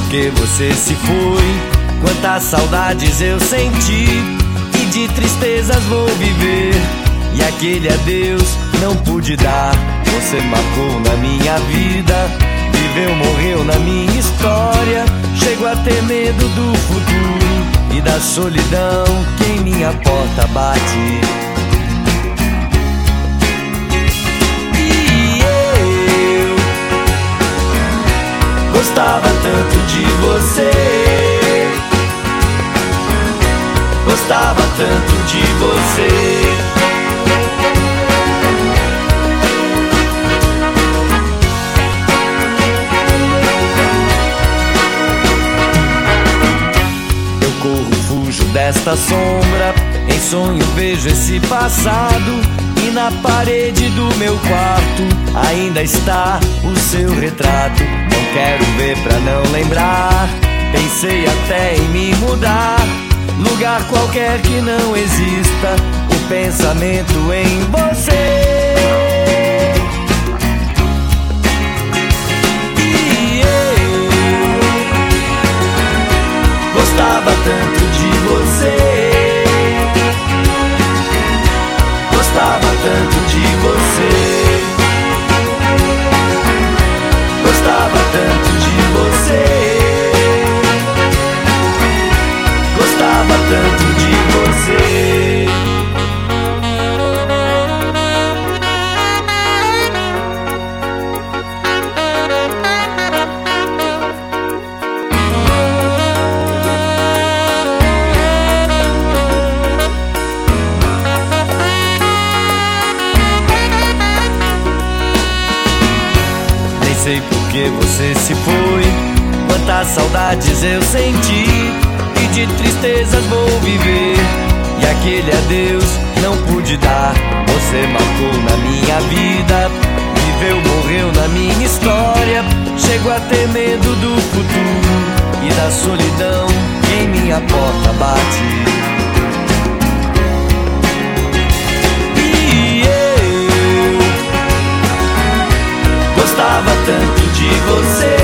porque você se foi. Quantas saudades eu senti e de tristezas vou viver. E aquele adeus não pude dar. Você marcou na minha vida, viveu, morreu na minha história. Chego a ter medo do futuro e da solidão que em minha porta bate. E eu gostava tanto de você, gostava tanto de você. Eu corro, fujo desta sombra, em sonho vejo esse passado. E na parede do meu quarto ainda está o seu retrato. Não quero ver pra não lembrar, pensei até em me mudar. Lugar qualquer que não exista o pensamento em você. E eu gostava tanto de você, gostava tanto de você, gostava tanto de você, gostava tanto de você. Nem sei por que você se foi, quantas saudades eu senti e de tristezas vou viver. E aquele adeus não pude dar. Você marcou na minha vida, viveu, morreu na minha história. Chego a ter medo do futuro e da solidão que em minha porta bate. E eu gostava tanto de você,